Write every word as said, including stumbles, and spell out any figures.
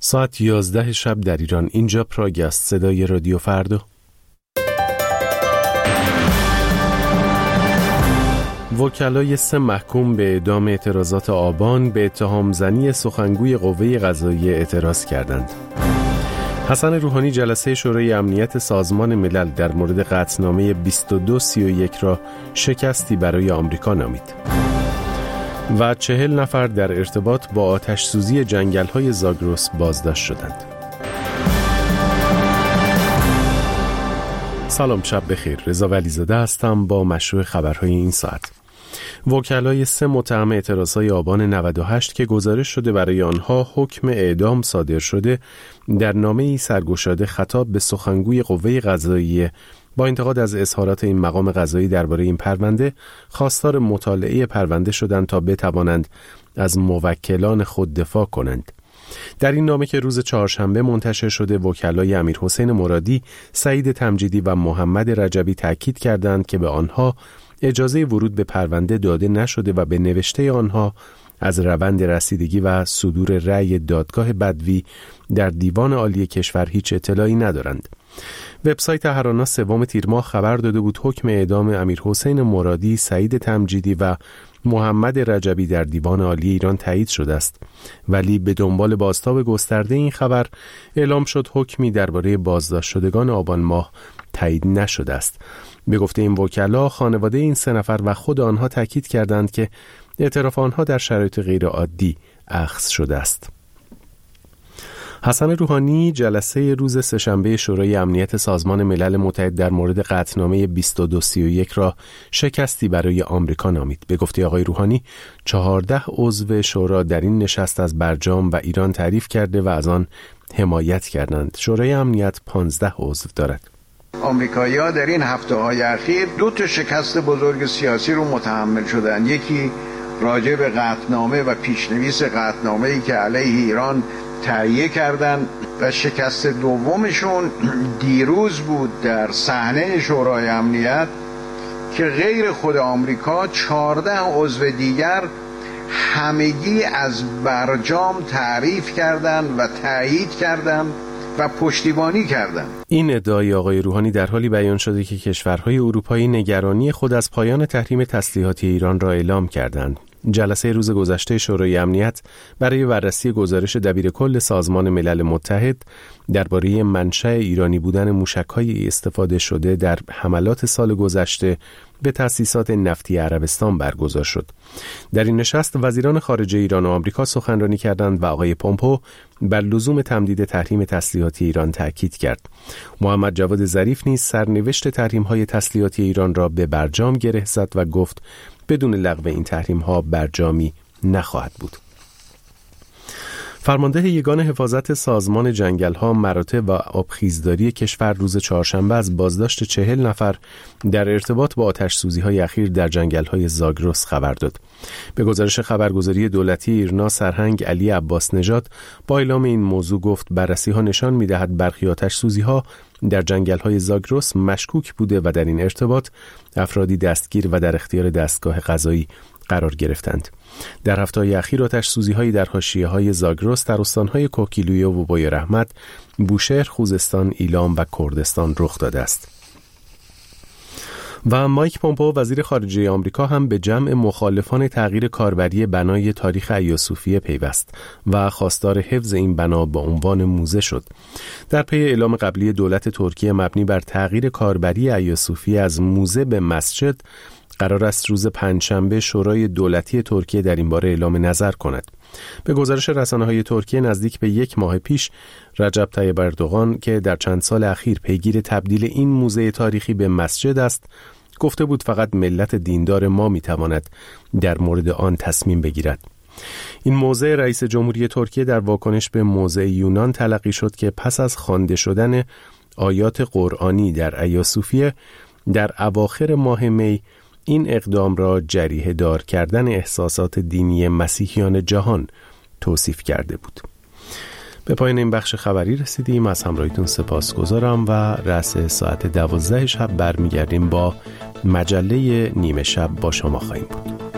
ساعت یازده شب در ایران. اینجا پراگ است. صدای رادیو فردا. وکلای سه محکوم به اعدام اعتراضات آبان به اتهام زنی سخنگوی قوه قضاییه اعتراض کردند. حسن روحانی جلسه شورای امنیت سازمان ملل در مورد قطعنامه بیست و دو سی و یک را شکستی برای آمریکا نامید. و چهل نفر در ارتباط با آتش سوزی جنگل‌های زاگرس بازداشت شدند. سلام، شب بخیر. رضا ولیزاده هستم با مشروع خبرهای این ساعت. وکلای سه متهم اعتراضهای آبان نود و هشت که گزارش شده برای آنها حکم اعدام صادر شده، در نامه‌ای سرگشاده خطاب به سخنگوی قوه قضاییه با انتقاد از اظهارات این مقام قضایی درباره این پرونده خواستار مطالعه پرونده شدند تا بتوانند از موکلان خود دفاع کنند. در این نامه که روز چهارشنبه منتشر شده، وکلای امیرحسین مرادی، سعید تمجیدی و محمد رجبی تاکید کردند که به آنها اجازه ورود به پرونده داده نشده و به نوشته آنها از روند رسیدگی و صدور رأی دادگاه بدوی در دیوان عالی کشور هیچ اطلاعی ندارند. وبسایت هرانا سوم تیر ماه خبر داده بود حکم اعدام امیرحسین مرادی، سعید تمجیدی و محمد رجبی در دیوان عالی ایران تایید شده است، ولی به دنبال بازتاب گسترده این خبر اعلام شد حکمی درباره بازداشت شدگان آبان ماه تایید نشده است. به گفته این وکلا، خانواده این سه نفر و خود آنها تاکید کردند که اعتراف آنها در شرایط غیر عادی اخذ شده است. حسن روحانی جلسه روز سه‌شنبه شورای امنیت سازمان ملل متحد در مورد قطعنامه بیست و دو سی و یک را شکستی برای آمریکا نامید. به گفته آقای روحانی، چهارده عضو شورا در این نشست از برجام و ایران تعریف کرده و از آن حمایت کردند. شورای امنیت پانزده عضو دارد. آمریکایی‌ها در این هفته‌های اخیر دو تا شکست بزرگ سیاسی رو متحمل شدند. یکی راجع به قطعنامه و پیشنویس قطعنامه‌ای که علیه ایران تهیه کردن و شکست دومشون دیروز بود در صحنه شورای امنیت که غیر خود آمریکا چهارده عضو دیگر همگی از برجام تعریف کردند و تایید کردند و پشتیبانی کردند. این ادعای آقای روحانی در حالی بیان شده که کشورهای اروپایی نگرانی خود از پایان تحریم تسلیحاتی ایران را اعلام کردند. جلسه روز گذشته شورای امنیت برای بررسی گزارش دبیرکل سازمان ملل متحد درباره منشأ ایرانی بودن موشک‌های استفاده شده در حملات سال گذشته به تأسیسات نفتی عربستان برگزار شد. در این نشست وزیران خارجه ایران و آمریکا سخنرانی کردند و آقای پومپو بر لزوم تمدید تحریم تسلیحاتی ایران تاکید کرد. محمد جواد ظریف نیز سرنوشت تحریم‌های تسلیحاتی ایران را به برجام گره زد و گفت بدون لغو این تحریم‌ها برجامی نخواهد بود. فرمانده یگان حفاظت سازمان جنگل‌ها، مراتع و آبخیزداری کشور روز چهارشنبه از بازداشت چهل نفر در ارتباط با آتش سوزی‌های اخیر در جنگل‌های زاگرس خبر داد. به گزارش خبرگزاری دولتی ایرنا، سرهنگ علی عباس نژاد با اعلام این موضوع گفت بررسی‌ها نشان می‌دهد برخی آتش سوزی‌ها در جنگل‌های زاگرس مشکوک بوده و در این ارتباط افرادی دستگیر و در اختیار دستگاه قضایی قرار گرفتند. در هفته‌های اخیر آتش سوزی‌هایی در حاشیه‌های زاگرس در استان‌های کوکیلویه و بوی رحمت، بوشهر، خوزستان، ایلام و کردستان رخ داده است. و مایک پومپو وزیر خارجه آمریکا هم به جمع مخالفان تغییر کاربری بنای تاریخ ایاصوفیه پیوست و خواستار حفظ این بنا با عنوان موزه شد. در پی اعلام قبلی دولت ترکیه مبنی بر تغییر کاربری ایاصوفیه از موزه به مسجد، قرار است روز پنجشنبه شورای دولتی ترکیه در این باره اعلام نظر کند. به گزارش رسانه‌های ترکیه نزدیک به یک ماه پیش رجب طیب اردوغان که در چند سال اخیر پیگیر تبدیل این موزه تاریخی به مسجد است، گفته بود فقط ملت دیندار ما میتواند در مورد آن تصمیم بگیرد. این موضع رئیس جمهوری ترکیه در واکنش به موضع یونان تلقی شد که پس از خوانده شدن آیات قرآنی در ایاصوفیه در اواخر ماه می این اقدام را جریحه دار کردن احساسات دینی مسیحیان جهان توصیف کرده بود. به پایان این بخش خبری رسیدیم. از همراهیتون سپاسگزارم و رأس ساعت دوازده شب برمیگردیم با مجله نیمه شب با شما خواهیم بود.